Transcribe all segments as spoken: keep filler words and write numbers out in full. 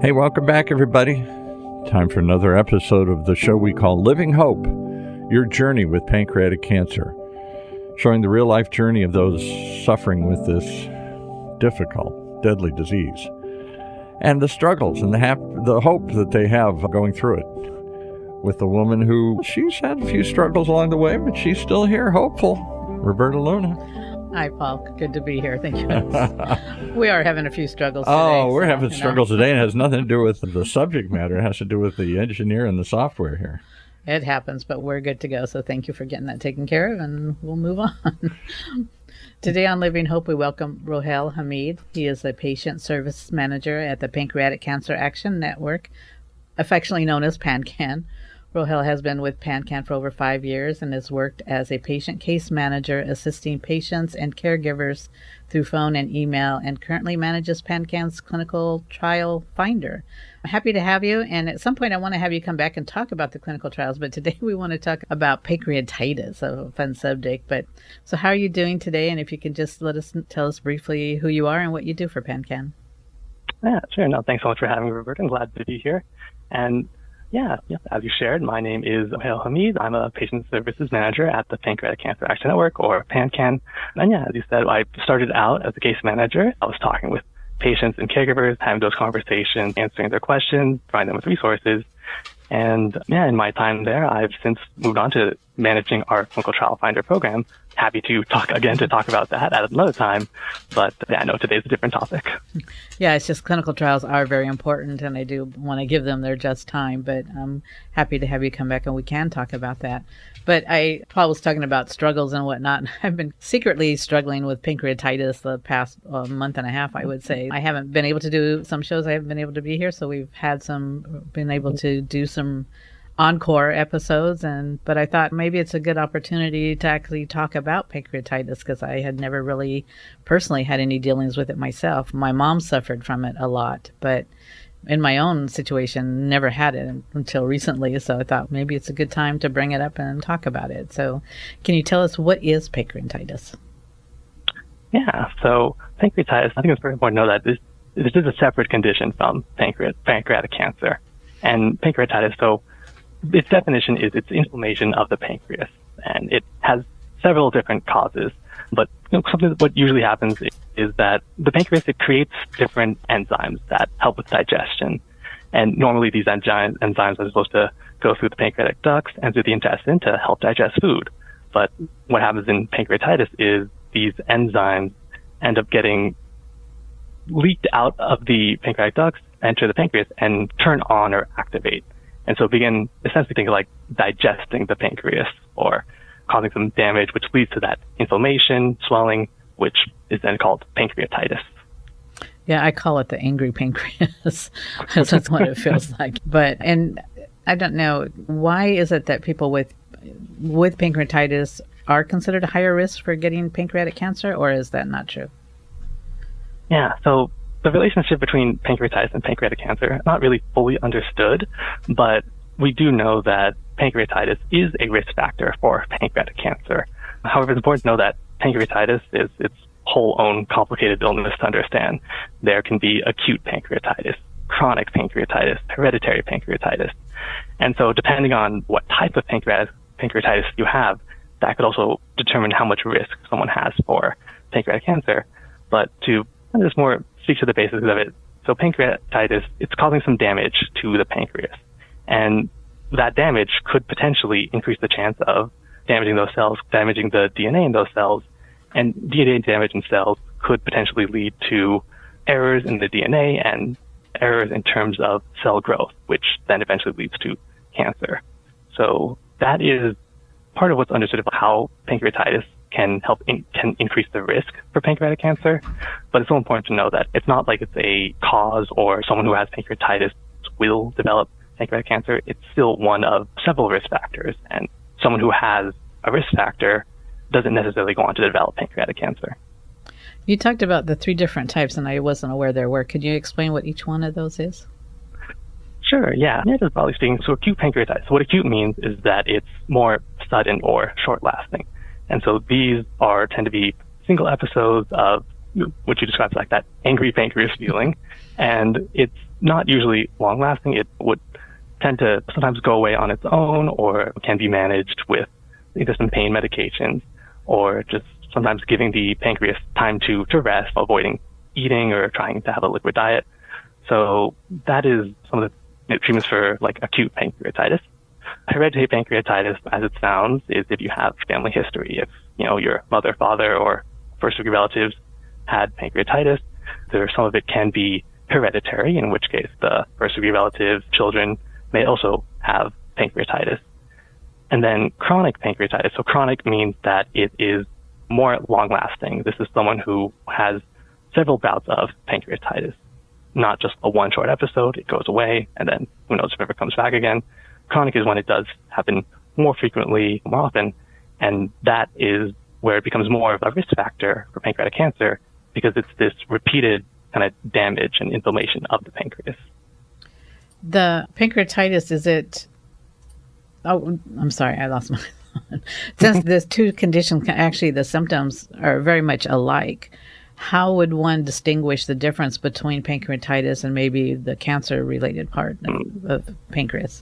Hey, welcome back, everybody. Time for another episode of the show we call Living Hope, your journey with pancreatic cancer, showing the real-life journey of those suffering with this difficult, deadly disease, and the struggles and the, hap- the hope that they have going through it. With a woman who, she's had a few struggles along the way, but she's still here, hopeful, Roberta Luna. Hi, Paul. Good to be here. Thank you. We are having a few struggles today. Oh, we're so, having you struggles know. today, and it has nothing to do with the subject matter. It has to do with the engineer and the software here. It happens, but we're good to go. So thank you for getting that taken care of, and we'll move on. Today on Living Hope, we welcome Rohel Hamid. He is a patient service manager at the Pancreatic Cancer Action Network, affectionately known as PanCan. Rohel has been with PanCan for over five years and has worked as a patient case manager, assisting patients and caregivers through phone and email, and currently manages PanCan's clinical trial finder. I'm happy to have you, and at some point I want to have you come back and talk about the clinical trials, but today we want to talk about pancreatitis, a fun subject. But so how are you doing today? And if you can just let us tell us briefly who you are and what you do for PanCan. Yeah, sure. No, thanks so much for having me, Robert. I'm glad to be here. And Yeah, yeah, as you shared, my name is Rohel Hamid. I'm a patient services manager at the Pancreatic Cancer Action Network, or PanCan. And yeah, as you said, I started out as a case manager. I was talking with patients and caregivers, having those conversations, answering their questions, providing them with resources. And yeah, in my time there, I've since moved on to managing our clinical trial finder program. Happy to talk again to talk about that at another time. But yeah, I know today's a different topic. Yeah, it's just clinical trials are very important, and I do want to give them their just time. But I'm happy to have you come back, and we can talk about that. But I, Paul was talking about struggles and whatnot. And I've been secretly struggling with pancreatitis the past uh, month and a half, I would say. I haven't been able to do some shows. I haven't been able to be here, so we've had some, been able to do some encore episodes, and but I thought maybe it's a good opportunity to actually talk about pancreatitis, because I had never really personally had any dealings with it myself. My mom suffered from it a lot, but in my own situation, never had it until recently. So I thought maybe it's a good time to bring it up and talk about it. So can you tell us, what is pancreatitis? Yeah, so pancreatitis, I think it's very important to know that this, this is a separate condition from pancreat, pancreatic cancer. And pancreatitis, so its definition is it's inflammation of the pancreas, and it has several different causes. But you know, something that what usually happens is, is that the pancreas, it creates different enzymes that help with digestion. And normally these enzymes, enzymes are supposed to go through the pancreatic ducts and through the intestine to help digest food. But what happens in pancreatitis is these enzymes end up getting leaked out of the pancreatic ducts, enter the pancreas, and turn on or activate. And so begin essentially thinking like digesting the pancreas or causing some damage, which leads to that inflammation, swelling, which is then called pancreatitis. Yeah, I call it the angry pancreas. That's what it feels like. But, and I don't know, why is it that people with with pancreatitis are considered a higher risk for getting pancreatic cancer, or is that not true? Yeah, so the relationship between pancreatitis and pancreatic cancer is not really fully understood, but we do know that pancreatitis is a risk factor for pancreatic cancer. However, it's important to know that pancreatitis is its whole own complicated illness to understand. There can be acute pancreatitis, chronic pancreatitis, hereditary pancreatitis. And so depending on what type of pancreatic, pancreatitis you have, that could also determine how much risk someone has for pancreatic cancer. But to just more speak to the basics of it, so pancreatitis, it's causing some damage to the pancreas. And that damage could potentially increase the chance of damaging those cells, damaging the D N A in those cells. And D N A damage in cells could potentially lead to errors in the D N A and errors in terms of cell growth, which then eventually leads to cancer. So that is part of what's understood about how pancreatitis can help in, can increase the risk for pancreatic cancer. But it's so important to know that it's not like it's a cause or someone who has pancreatitis will develop pancreatic cancer. It's still one of several risk factors, and someone who has a risk factor doesn't necessarily go on to develop pancreatic cancer. You talked about the three different types, and I wasn't aware there were. Could you explain what each one of those is? Sure, yeah. Yeah, just broadly speaking, so acute pancreatitis. So what acute means is that it's more sudden or short-lasting. And so these are tend to be single episodes of what you described as like that angry pancreas feeling. And it's not usually long lasting. It would tend to sometimes go away on its own, or can be managed with either some pain medications or just sometimes giving the pancreas time to, to rest, avoiding eating or trying to have a liquid diet. So that is some of the you know, treatments for like acute pancreatitis. Hereditary pancreatitis, as it sounds, is if you have family history. If, you know, your mother, father, or first degree relatives had pancreatitis, there some of it can be hereditary, in which case the first degree relative children may also have pancreatitis. And then chronic pancreatitis. So chronic means that it is more long lasting. This is someone who has several bouts of pancreatitis, not just a one short episode. It goes away and then who knows if it ever comes back again. Chronic is when it does happen more frequently, more often, and that is where it becomes more of a risk factor for pancreatic cancer because it's this repeated kind of damage and inflammation of the pancreas. The pancreatitis, is it... Oh, I'm sorry, I lost my thought. Since there's two conditions, actually the symptoms are very much alike, how would one distinguish the difference between pancreatitis and maybe the cancer-related part of, of pancreas?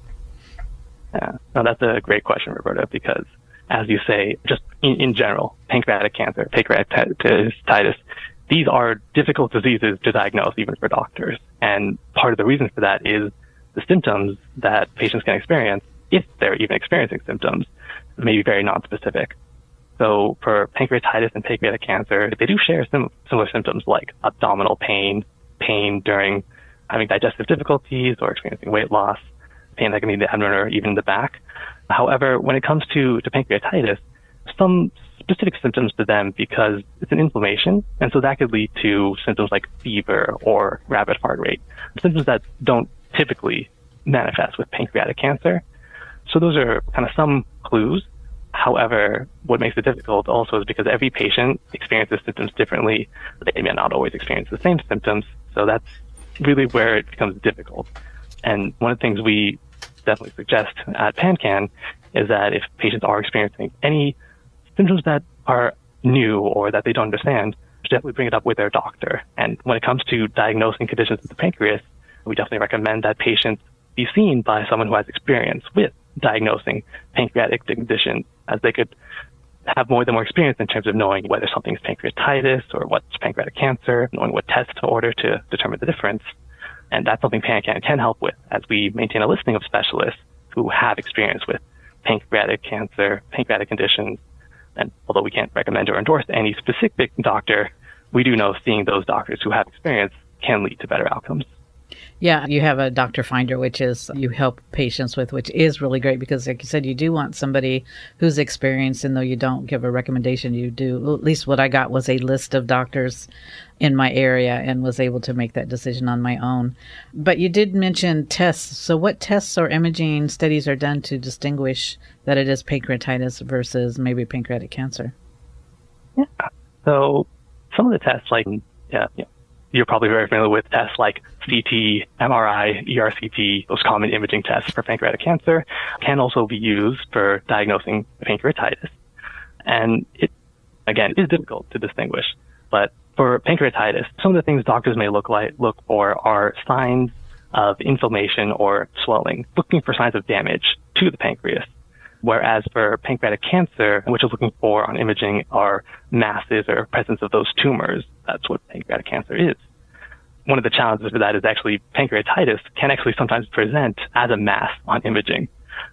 Yeah, no, that's a great question, Roberta, because as you say, just in, in general, pancreatic cancer, pancreatitis, these are difficult diseases to diagnose even for doctors. And part of the reason for that is the symptoms that patients can experience, if they're even experiencing symptoms, may be very nonspecific. So for pancreatitis and pancreatic cancer, they do share some similar symptoms like abdominal pain, pain during having digestive difficulties or experiencing weight loss, pain that can be in the abdomen or even in the back. However, when it comes to, to pancreatitis, some specific symptoms to them because it's an inflammation, and so that could lead to symptoms like fever or rapid heart rate, symptoms that don't typically manifest with pancreatic cancer. So those are kind of some clues. However, what makes it difficult also is because every patient experiences symptoms differently. They may not always experience the same symptoms, so that's really where it becomes difficult. And one of the things we definitely suggest at PanCan is that if patients are experiencing any symptoms that are new or that they don't understand, definitely bring it up with their doctor. And when it comes to diagnosing conditions of the pancreas, we definitely recommend that patients be seen by someone who has experience with diagnosing pancreatic conditions, as they could have more than more experience in terms of knowing whether something's pancreatitis or what's pancreatic cancer, knowing what test to order to determine the difference. And that's something PanCan can help with, as we maintain a listing of specialists who have experience with pancreatic cancer, pancreatic conditions. And although we can't recommend or endorse any specific doctor, we do know seeing those doctors who have experience can lead to better outcomes. Yeah, you have a doctor finder, which is you help patients with, which is really great because, like you said, you do want somebody who's experienced, and though you don't give a recommendation, you do. At least what I got was a list of doctors in my area and was able to make that decision on my own. But you did mention tests. So what tests or imaging studies are done to distinguish that it is pancreatitis versus maybe pancreatic cancer? Yeah. So some of the tests, like, yeah, yeah. You're probably very familiar with tests like C T, M R I, E R C P, those common imaging tests for pancreatic cancer, can also be used for diagnosing pancreatitis. And it, again, is difficult to distinguish. But for pancreatitis, some of the things doctors may look like look for are signs of inflammation or swelling, looking for signs of damage to the pancreas. Whereas for pancreatic cancer, what you're looking for on imaging are masses or presence of those tumors. That's what pancreatic cancer is. One of the challenges for that is actually pancreatitis can actually sometimes present as a mass on imaging.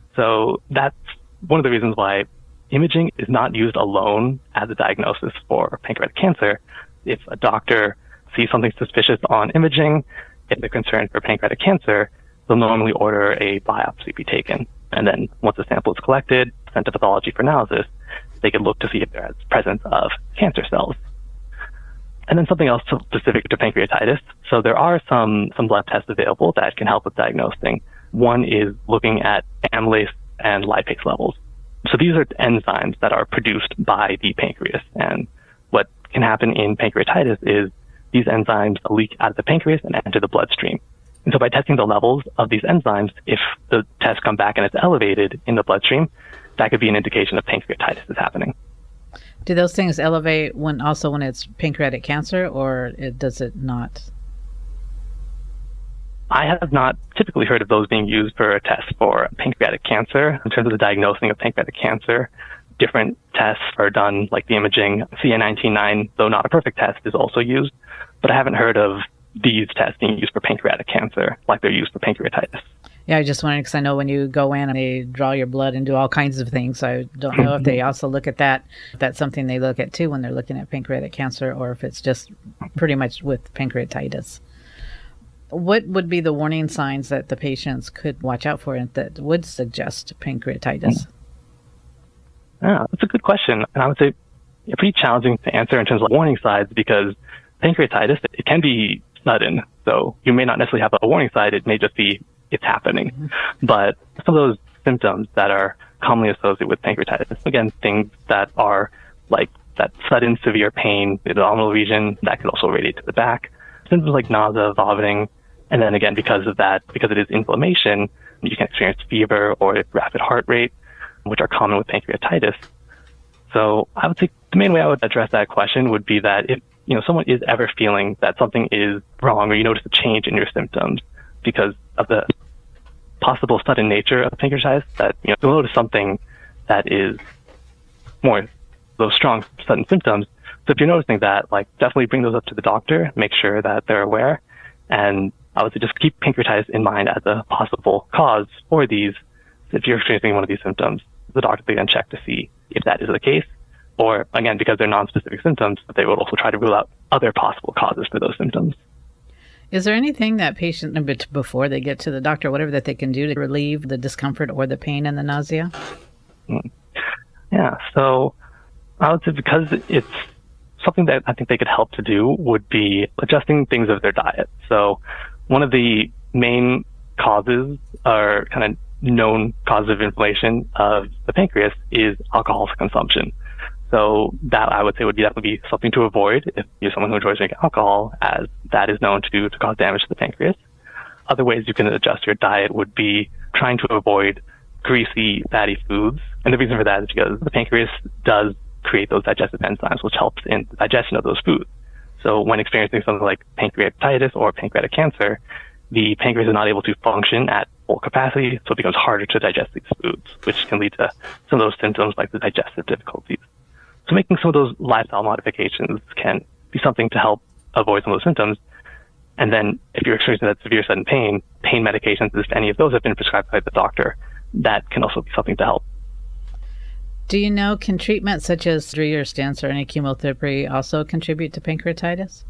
So that's one of the reasons why imaging is not used alone as a diagnosis for pancreatic cancer. If a doctor sees something suspicious on imaging, if they're concerned for pancreatic cancer, they'll normally order a biopsy be taken. And then once the sample is collected, sent to pathology for analysis, they can look to see if there is presence of cancer cells. And then something else specific to pancreatitis. So there are some, some blood tests available that can help with diagnosing. One is looking at amylase and lipase levels. So these are enzymes that are produced by the pancreas. And what can happen in pancreatitis is these enzymes leak out of the pancreas and enter the bloodstream. And so by testing the levels of these enzymes, if the tests come back and it's elevated in the bloodstream, that could be an indication of pancreatitis is happening. Do those things elevate when also when it's pancreatic cancer, or it, does it not? I have not typically heard of those being used for a test for pancreatic cancer. In terms of the diagnosing of pancreatic cancer, different tests are done, like the imaging. C A nineteen nine, though not a perfect test, is also used, but I haven't heard of these tests being used for pancreatic cancer like they're used for pancreatitis. Yeah, I just wondered because I know when you go in and they draw your blood and do all kinds of things, I don't know if they also look at that. If that's something they look at too when they're looking at pancreatic cancer, or if it's just pretty much with pancreatitis. What would be the warning signs that the patients could watch out for and that would suggest pancreatitis? Yeah, that's a good question. And I would say it's pretty challenging to answer in terms of warning signs because pancreatitis, it can be sudden. So you may not necessarily have a warning sign. It may just be it's happening. Mm-hmm. But some of those symptoms that are commonly associated with pancreatitis, again, things that are like that sudden severe pain in the abdominal region, that could also radiate to the back. Symptoms like nausea, vomiting, and then again, because of that, because it is inflammation, you can experience fever or rapid heart rate, which are common with pancreatitis. So I would say the main way I would address that question would be that if you know someone is ever feeling that something is wrong or you notice a change in your symptoms because of the possible sudden nature of pancreatitis, that you know you'll notice something that is more those strong sudden symptoms. So if you're noticing that, like definitely bring those up to the doctor, make sure that they're aware, and I would say just keep pancreatitis in mind as a possible cause for these. If you're experiencing one of these symptoms, the doctor will then check to see if that is the case. Or, again, because they're non-specific symptoms, they will also try to rule out other possible causes for those symptoms. Is there anything that patient, before they get to the doctor, whatever that they can do to relieve the discomfort or the pain and the nausea? Yeah, so I would say because it's something that I think they could help to do would be adjusting things of their diet. So one of the main causes are kind of known causes of inflammation of the pancreas is alcohol consumption. So that I would say would be that would be something to avoid if you're someone who enjoys drinking alcohol, as that is known to do to cause damage to the pancreas. Other ways you can adjust your diet would be trying to avoid greasy, fatty foods. And the reason for that is because the pancreas does create those digestive enzymes, which helps in the digestion of those foods. So when experiencing something like pancreatitis or pancreatic cancer, the pancreas is not able to function at full capacity, so it becomes harder to digest these foods, which can lead to some of those symptoms like the digestive difficulties. So making some of those lifestyle modifications can be something to help avoid some of those symptoms. And then if you're experiencing that severe sudden pain, pain medications, if any of those have been prescribed by the doctor, that can also be something to help. Do you know, can treatment such as surgery or stents or any chemotherapy also contribute to pancreatitis?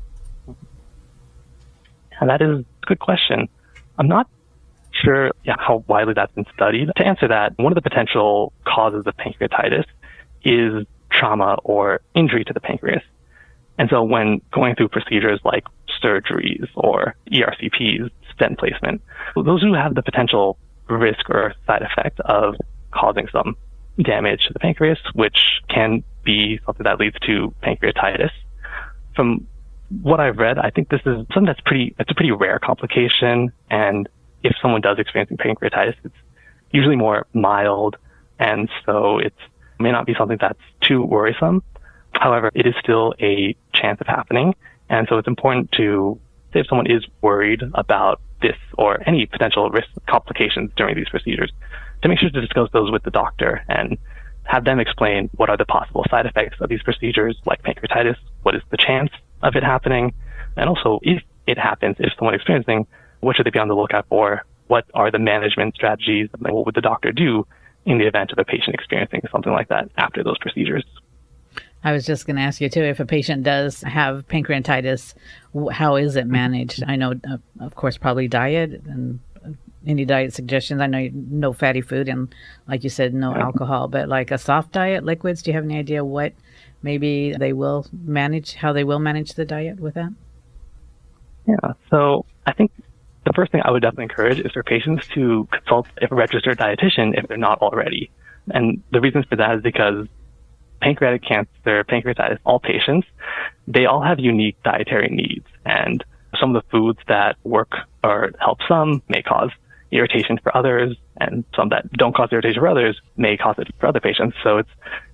And that is a good question. I'm not sure yeah, how widely that's been studied. To answer that, one of the potential causes of pancreatitis is trauma or injury to the pancreas. And so when going through procedures like surgeries or E R C Ps, stent placement, those who have the potential risk or side effect of causing some damage to the pancreas, which can be something that leads to pancreatitis. From what I've read, I think this is something that's pretty, it's a pretty rare complication. And if someone does experience pancreatitis, it's usually more mild. And so it may not be something that's too worrisome. However, it is still a chance of happening. And so it's important to say if someone is worried about this or any potential risk complications during these procedures, to make sure to discuss those with the doctor and have them explain what are the possible side effects of these procedures like pancreatitis, what is the chance of it happening, and also if it happens, if someone experiencing, what should they be on the lookout for, what are the management strategies, and what would the doctor do in the event of a patient experiencing something like that after those procedures. I was just going to ask you, too, if a patient does have pancreatitis, how is it managed? I know, uh, of course, probably diet and any diet suggestions. I know no fatty food and, like you said, no alcohol, but like a soft diet, liquids, do you have any idea what maybe they will manage, how they will manage the diet with that? Yeah, so I think the first thing I would definitely encourage is for patients to consult a registered dietitian if they're not already. And the reason for that is because pancreatic cancer, pancreatitis, all patients, they all have unique dietary needs. And some of the foods that work or help some may cause irritation for others, and some that don't cause irritation for others may cause it for other patients. So it's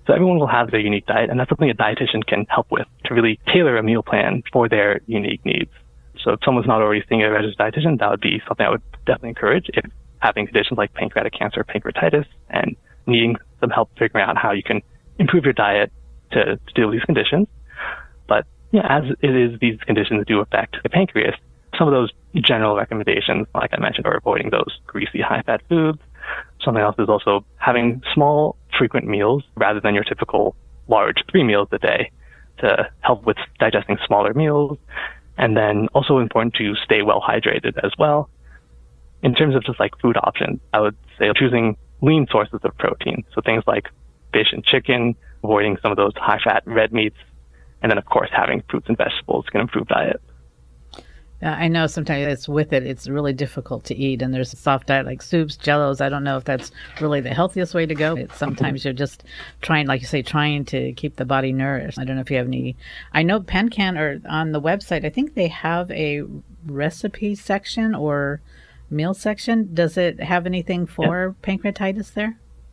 So everyone will have their unique diet, and that's something a dietitian can help with to really tailor a meal plan for their unique needs. So if someone's not already seeing a registered dietitian, that would be something I would definitely encourage if having conditions like pancreatic cancer, pancreatitis, and needing some help figuring out how you can improve your diet to, to deal with these conditions. But yeah, as it is, these conditions do affect the pancreas. Some of those general recommendations, like I mentioned, are avoiding those greasy, high-fat foods. Something else is also having small, frequent meals rather than your typical large three meals a day to help with digesting smaller meals. And then also important to stay well hydrated as well. In terms of just like food options, I would say choosing lean sources of protein. So things like fish and chicken, avoiding some of those high-fat red meats, and then of course having fruits and vegetables can improve diet. Uh, I know sometimes it's with it, it's really difficult to eat, and there's a soft diet like soups, jellos. I don't know if that's really the healthiest way to go. It's sometimes you're just trying, like you say, trying to keep the body nourished. I don't know if you have any. I know PanCan, or on the website, I think they have a recipe section or meal section. Does it have anything for yeah. pancreatitis there?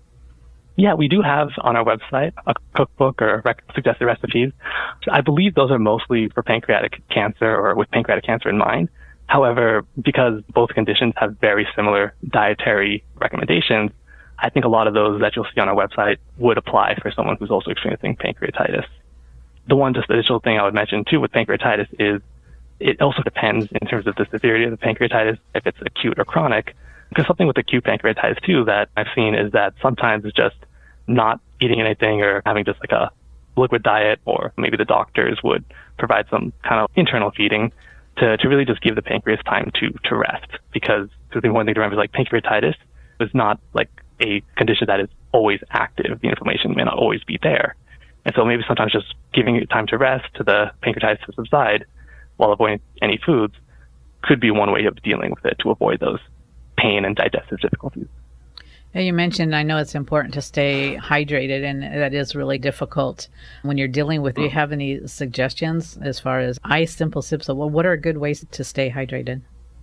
Yeah, we do have on our website a cookbook or rec- suggested recipes. I believe those are mostly for pancreatic cancer or with pancreatic cancer in mind. However, because both conditions have very similar dietary recommendations, I think a lot of those that you'll see on our website would apply for someone who's also experiencing pancreatitis. The one just additional thing I would mention too with pancreatitis is it also depends in terms of the severity of the pancreatitis, if it's acute or chronic. Because something with acute pancreatitis too that I've seen is that sometimes it's just not eating anything or having just like a liquid diet, or maybe the doctors would provide some kind of internal feeding to, to really just give the pancreas time to, to rest. Because the important thing to remember is like pancreatitis is not like a condition that is always active. The inflammation may not always be there. And so maybe sometimes just giving it time to rest to the pancreatitis to subside while avoiding any foods could be one way of dealing with it to avoid those pain and digestive difficulties. Yeah, you mentioned, I know it's important to stay hydrated, and that is really difficult when you're dealing with. Do you have any suggestions as far as ice, simple sips? Well, what are good ways to stay hydrated?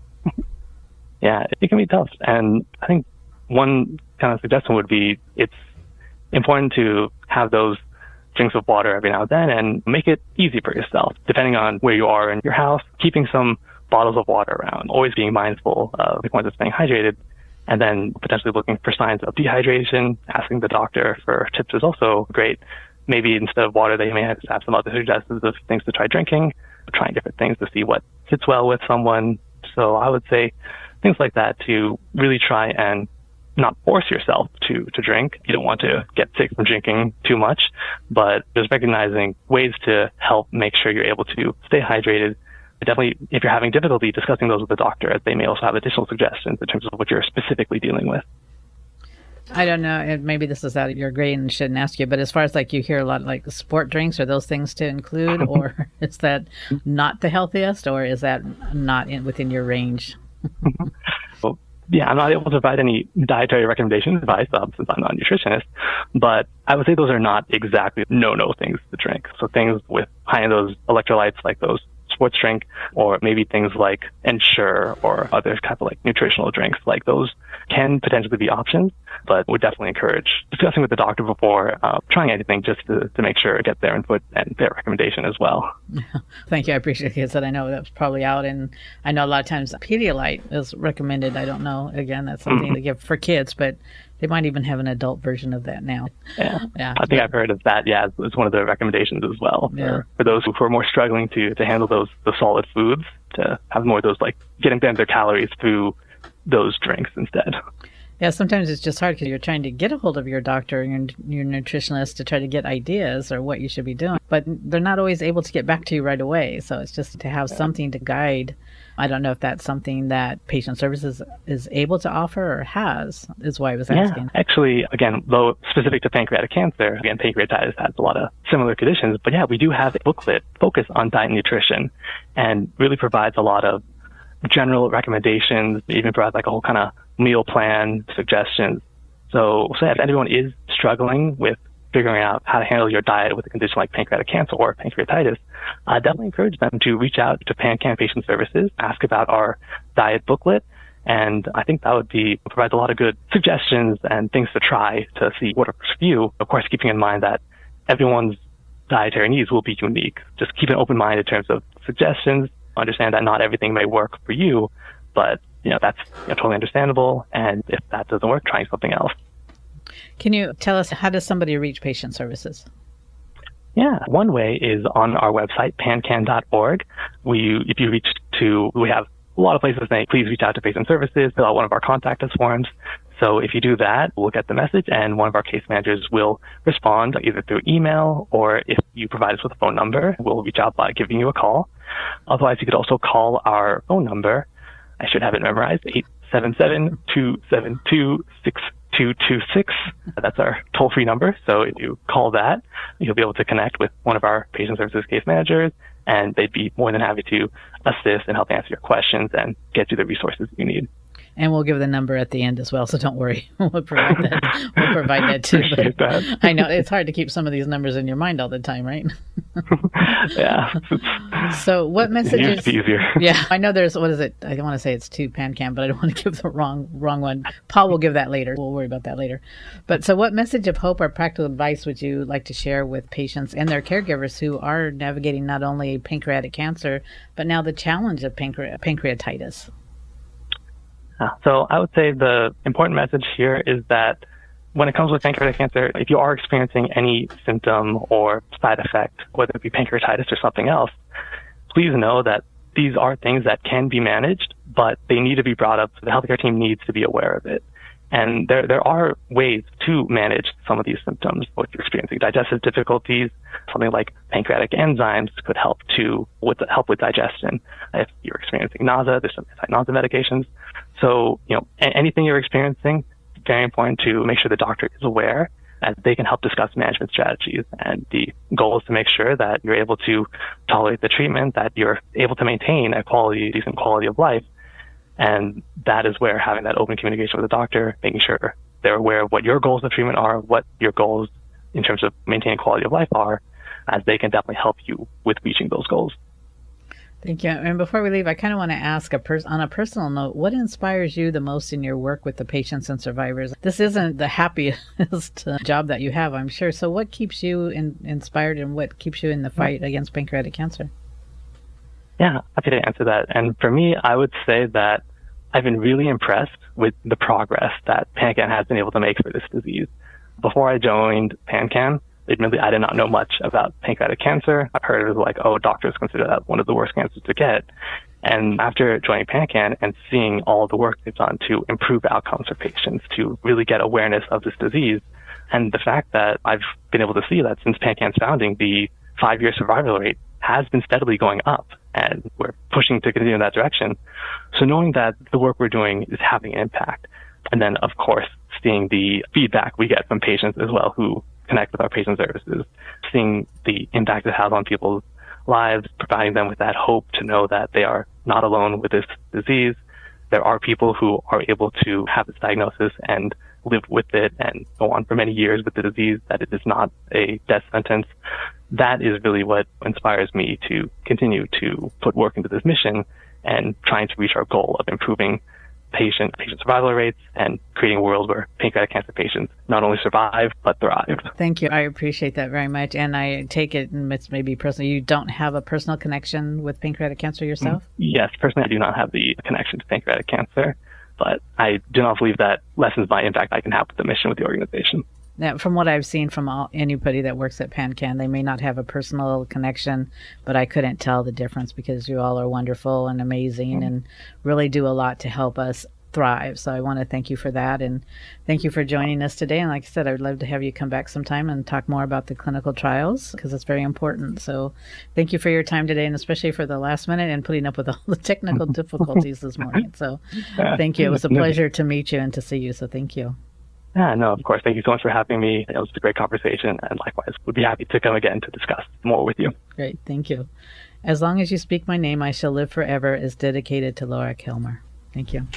Yeah, it can be tough. And I think one kind of suggestion would be it's important to have those drinks of water every now and then and make it easy for yourself, depending on where you are in your house, keeping some bottles of water around, always being mindful of the importance of staying hydrated, and then potentially looking for signs of dehydration. Asking the doctor for tips is also great. Maybe instead of water, they may have, have some other suggestions of things to try drinking, trying different things to see what fits well with someone. So I would say things like that to really try and not force yourself to, to drink. You don't want to get sick from drinking too much, but just recognizing ways to help make sure you're able to stay hydrated. Definitely, if you're having difficulty, discussing those with the doctor, as they may also have additional suggestions in terms of what you're specifically dealing with. I don't know, and maybe this is out of your grade and shouldn't ask you, but as far as like you hear a lot like sport drinks, are those things to include, or is that not the healthiest, or is that not in, within your range? Well, yeah, I'm not able to provide any dietary recommendations advice uh, since I'm not a nutritionist, but I would say those are not exactly no-no things to drink. So things with high in those electrolytes, like those sports drink, or maybe things like Ensure or other type of like nutritional drinks, like those can potentially be options, but would definitely encourage discussing with the doctor before uh, trying anything, just to, to make sure get their input and their recommendation as well. Thank you. I appreciate it. I know that's probably out, and I know a lot of times Pedialyte is recommended. I don't know. Again, that's something mm-hmm. to give for kids, but they might even have an adult version of that now. Yeah, yeah. I think I've heard of that. Yeah, it's one of the recommendations as well for, yeah. for those who are more struggling to, to handle those the solid foods, to have more of those, like getting down their calories through those drinks instead. Yeah, sometimes it's just hard because you're trying to get a hold of your doctor and your, your nutritionist to try to get ideas or what you should be doing, but they're not always able to get back to you right away. So it's just to have yeah. something to guide. I don't know if that's something that Patient Services is able to offer or has, is why I was asking. Yeah, actually, again, though specific to pancreatic cancer, again, pancreatitis has a lot of similar conditions, but yeah, we do have a booklet focused on diet and nutrition and really provides a lot of general recommendations, even provides like a whole kind of meal plan suggestions. So, so if anyone is struggling with figuring out how to handle your diet with a condition like pancreatic cancer or pancreatitis, uh, definitely encourage them to reach out to PanCan Patient Services, ask about our diet booklet, And I think that would be provides a lot of good suggestions and things to try to see what works for you. Of course, keeping in mind that everyone's dietary needs will be unique. Just keep an open mind in terms of suggestions. Understand that not everything may work for you, but you know that's you know, totally understandable. And if that doesn't work, trying something else. Can you tell us, how does somebody reach patient services? Yeah, one way is on our website, pancan dot org. We, if you reach to, we have a lot of places saying, please reach out to patient services, fill out one of our contact us forms. So if you do that, we'll get the message and one of our case managers will respond either through email, or if you provide us with a phone number, we'll reach out by giving you a call. Otherwise, you could also call our phone number. I should have it memorized, eight seven seven, two seven two, six two two six. That's our toll-free number. So if you call that, you'll be able to connect with one of our patient services case managers, and they'd be more than happy to assist and help answer your questions and get you the resources you need. And we'll give the number at the end as well, so don't worry. We'll provide that. We'll provide that too. Appreciate that. I know it's hard to keep some of these numbers in your mind all the time, right? Yeah. So what messages? It used to be easier. Yeah, I know there's, what is it? I don't want to say it's two PanCan, but I don't want to give the wrong wrong one. Paul will give that later. We'll worry about that later. But so what message of hope or practical advice would you like to share with patients and their caregivers who are navigating not only pancreatic cancer, but now the challenge of pancre- pancreatitis? So I would say the important message here is that when it comes with pancreatic cancer, if you are experiencing any symptom or side effect, whether it be pancreatitis or something else, please know that these are things that can be managed, but they need to be brought up. The healthcare team needs to be aware of it. And there there are ways to manage some of these symptoms. If you're experiencing digestive difficulties, something like pancreatic enzymes could help to with help with digestion. If you're experiencing nausea, there's some anti-nausea medications. So, you know, anything you're experiencing, very important to make sure the doctor is aware, as they can help discuss management strategies. And the goal is to make sure that you're able to tolerate the treatment, that you're able to maintain a quality, decent quality of life. And that is where having that open communication with the doctor, making sure they're aware of what your goals of treatment are, what your goals in terms of maintaining quality of life are, as they can definitely help you with reaching those goals. Thank you. And before we leave, I kind of want to ask a pers- on a personal note, what inspires you the most in your work with the patients and survivors? This isn't the happiest job that you have, I'm sure. So what keeps you in- inspired and what keeps you in the fight against pancreatic cancer? Yeah, happy to answer that. And for me, I would say that I've been really impressed with the progress that PanCan has been able to make for this disease. Before I joined PanCan, admittedly, I did not know much about pancreatic cancer. I've heard it was like, oh, doctors consider that one of the worst cancers to get. And after joining PanCan and seeing all the work they've done to improve outcomes for patients, to really get awareness of this disease, and the fact that I've been able to see that since PanCan's founding, the five-year survival rate has been steadily going up, and we're pushing to continue in that direction. So knowing that the work we're doing is having an impact, and then, of course, seeing the feedback we get from patients as well who connect with our patient services, seeing the impact it has on people's lives, providing them with that hope to know that they are not alone with this disease. There are people who are able to have this diagnosis and live with it and go on for many years with the disease, that it is not a death sentence. That is really what inspires me to continue to put work into this mission and trying to reach our goal of improving patient patient survival rates and creating a world where pancreatic cancer patients not only survive but thrive. Thank you. I appreciate that very much. And I take it, and it's maybe personal, you don't have a personal connection with pancreatic cancer yourself? Yes, personally, I do not have the connection to pancreatic cancer, but I do not believe that lessens my impact I can have with the mission with the organization. Now, from what I've seen from all, anybody that works at PanCan, they may not have a personal connection, but I couldn't tell the difference because you all are wonderful and amazing mm-hmm. and really do a lot to help us thrive. So I want to thank you for that, and thank you for joining us today. And like I said, I would love to have you come back sometime and talk more about the clinical trials because it's very important. So thank you for your time today, and especially for the last minute and putting up with all the technical difficulties this morning. So thank you. It was a pleasure to meet you and to see you. So thank you. Yeah, no, of course. Thank you so much for having me. It was a great conversation, and likewise, would be happy to come again to discuss more with you. Great. Thank you. As long as you speak my name, I shall live forever is dedicated to Laura Kilmer. Thank you.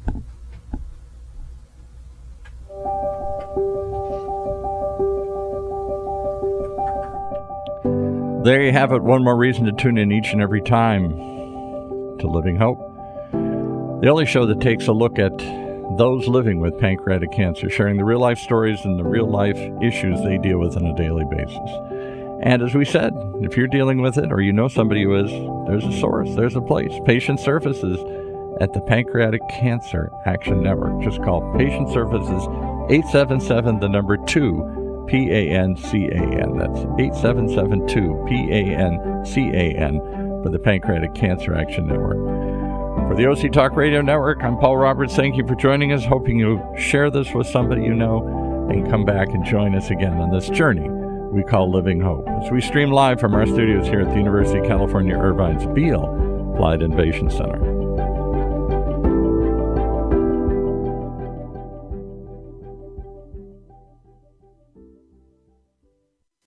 There you have it. One more reason to tune in each and every time to Living Hope. the only show that takes a look at those living with pancreatic cancer, sharing the real-life stories and the real-life issues they deal with on a daily basis. And as we said, if you're dealing with it or you know somebody who is, there's a source, there's a place. Patient Services at the Pancreatic Cancer Action Network. Just call Patient Services eight seven seven, the number two, P A N C A N. That's eight seven seven two, P A N C A N for the Pancreatic Cancer Action Network. For the O C Talk Radio Network, I'm Paul Roberts. Thank you for joining us. Hoping you'll share this with somebody you know and come back and join us again on this journey we call Living Hope, as we stream live from our studios here at the University of California, Irvine's Beall Applied Innovation Center.